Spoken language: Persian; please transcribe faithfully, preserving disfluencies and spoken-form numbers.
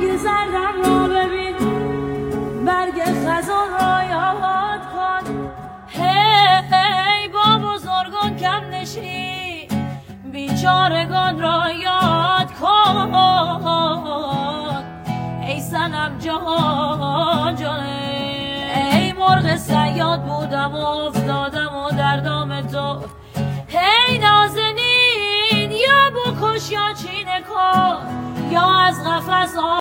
برگ زردم را ببین، برگ خزان را یاد کن. هی با بزرگان کم نشین، بیچارگان را یاد کن. ای صنم جهان جانه، ای مرغ صیاد بودم و افتادم و در دام تو. هی نازنین یا بکش یا چینه کن، یا از قفس